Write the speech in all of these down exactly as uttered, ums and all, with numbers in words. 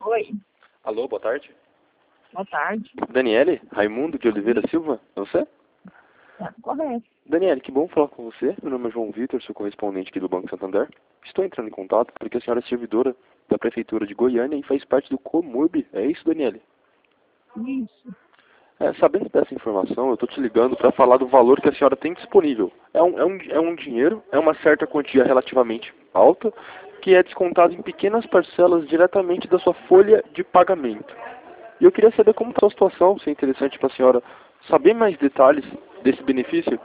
Oi, Alô, boa tarde. boa tarde. Daniele, Raimundo de Oliveira Silva, é você? Tá correto. Daniele, que bom falar com você. Meu nome é João Vitor, sou correspondente aqui do Banco Santander. Estou entrando em contato porque a senhora é servidora da Prefeitura de Goiânia e faz parte do Comurb. É isso, Daniele? Isso. É, sabendo dessa informação, eu estou te ligando para falar do valor que a senhora tem disponível. É um, é, um, é um dinheiro, é uma certa quantia relativamente alta, que é descontado em pequenas parcelas diretamente da sua folha de pagamento. E eu queria saber como está a situação, se é interessante para a senhora saber mais detalhes desse benefício.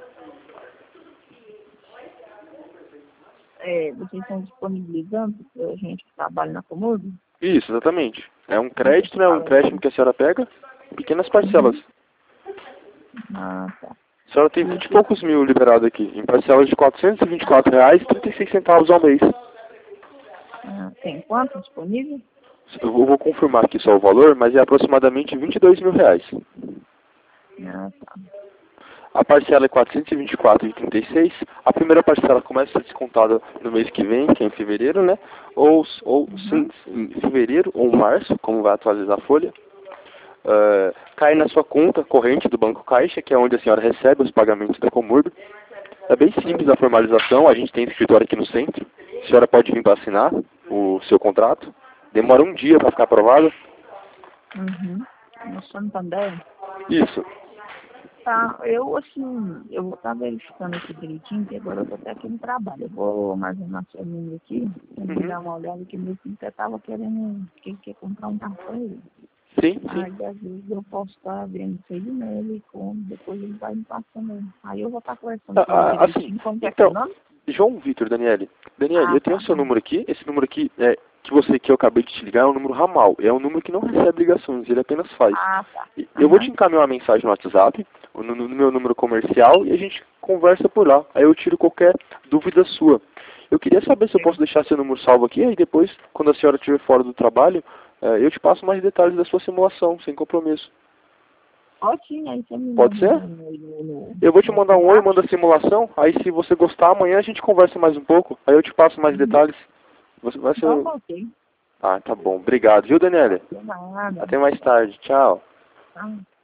É, vocês estão disponibilizando para a gente que trabalha na Comurb? Isso, exatamente. É um Quanto crédito, que né? Um fala empréstimo então? que a senhora pega, em pequenas parcelas. Uhum. Ah, tá. A senhora tem E o vinte e que? poucos mil liberado aqui, em parcelas de quatrocentos e vinte e quatro reais e trinta e seis centavos ao mês. Ah, tem quanto disponível? Eu vou, vou confirmar aqui só o valor, mas é aproximadamente vinte e dois mil reais. Ah, tá. A parcela é quatrocentos e vinte e quatro reais e trinta e seis centavos. A primeira parcela começa a ser descontada no mês que vem, que é em fevereiro, né? Ou, ou sim, Uhum. em fevereiro ou março, como vai atualizar a folha. Uh, cai na sua conta corrente do Banco Caixa, que é onde a senhora recebe os pagamentos da Comurb. É bem simples a formalização, a gente tem escritório aqui no centro. A senhora pode vir para assinar o seu contrato. Demora um dia para ficar aprovado. Uhum. No Santander? Isso. Tá, eu assim, eu vou estar verificando aqui direitinho, que agora eu tô até aqui no trabalho. Eu vou armazenar seu número aqui, pra me Uhum. dar uma olhada, que meu filho até tava querendo, que quer comprar um carro pra ele. Sim, sim. Aí, às vezes, eu posso estar vendo isso aí nele e como, depois ele vai me passando. Aí eu vou estar conversando Ah, com ele ah, assim, direitinho. Como que é que é o então, nome? João Vitor, Daniele. Daniele, Ah, eu tenho tá. o seu número aqui. Esse número aqui, é, que você que eu acabei de te ligar, é um número ramal. É um número que não recebe ligações, ele apenas faz. Ah, tá. E eu vou te Aham. encaminhar uma mensagem no WhatsApp, no, no meu número comercial, e a gente conversa por lá. Aí eu tiro qualquer dúvida sua. Eu queria saber se eu posso deixar seu número salvo aqui, aí depois, quando a senhora estiver fora do trabalho, eh, eu te passo mais detalhes da sua simulação, sem compromisso. Pode sim, aí você me Pode manda ser? um oi no, no, Eu vou te no mandar um oi, WhatsApp. manda a simulação, aí se você gostar, amanhã a gente conversa mais um pouco, aí eu te passo mais Uhum. detalhes. Você vai Então, ser... tá ok. Ah, tá bom. Obrigado, viu, Daniela? De nada. Até mais tarde. Tchau. Tá.